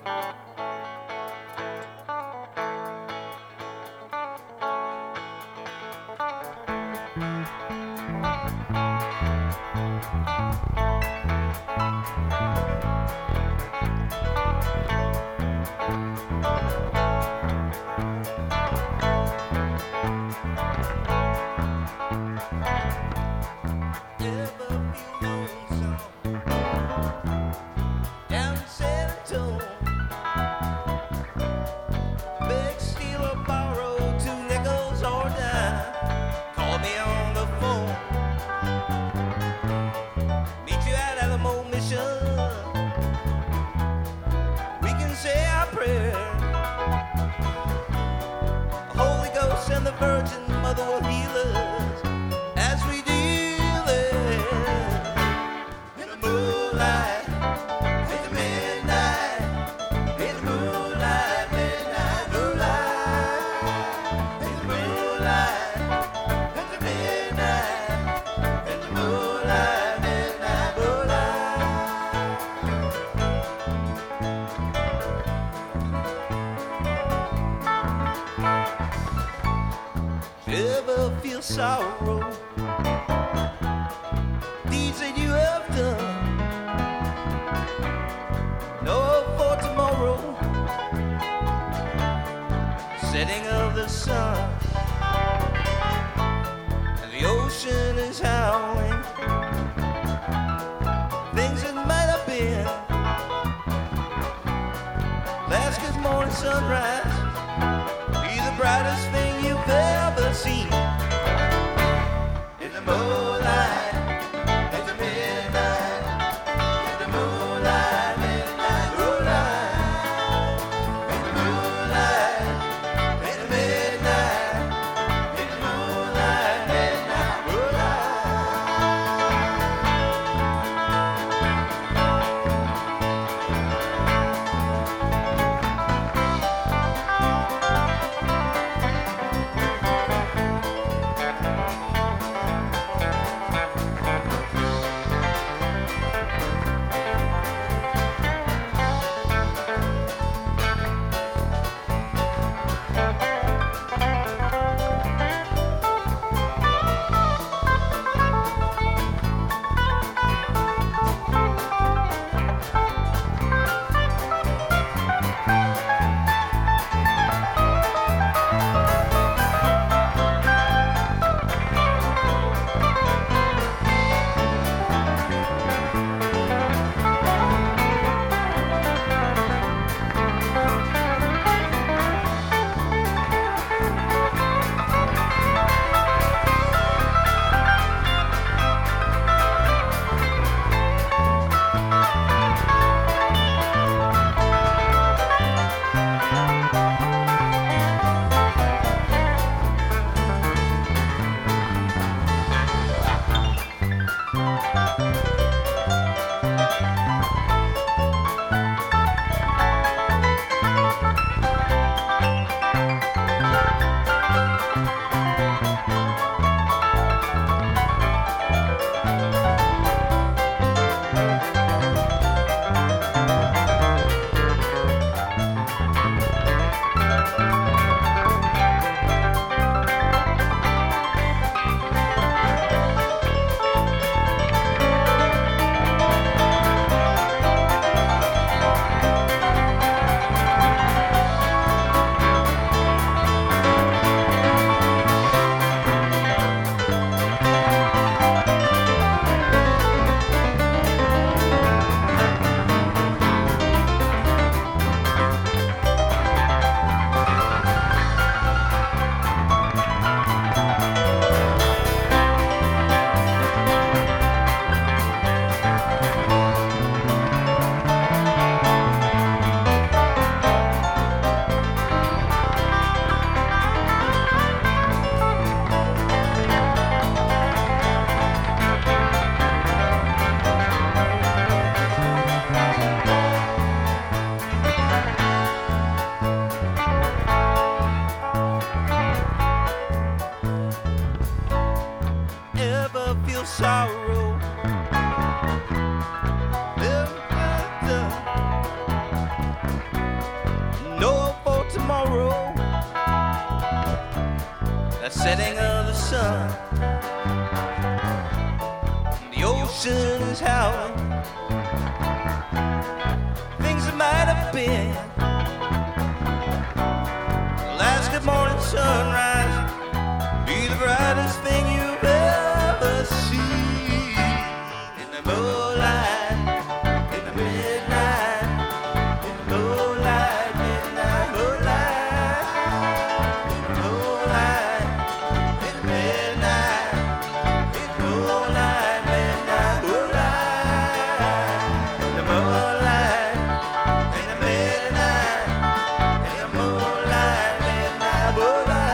And the Virgin Mother will heal us as we deal it in the moonlight, in the midnight, in the moonlight, midnight, moonlight, in the moonlight, in the midnight, in the moonlight, midnight, ever feel sorrow, deeds that you have done, no hope for tomorrow, setting of the sun, and the ocean is howling, things that might have been, last good morning sunrise, be the brightest thing you've ever seen. In the moonlight, in the midnight, in the moonlight, midnight, moonlight, in the moonlight, in the midnight, in the moonlight, midnight, moonlight. setting of the sun. The ocean is howling. Things that might have been. The last good morning sunrise be the brightest thing you've ever seen. In the moonlight, in the midnight, in the moonlight, midnight moonlight, in the moonlight, in the midnight, in the moonlight, midnight moonlight, in the moonlight, in the midnight, in the moonlight, midnight moonlight.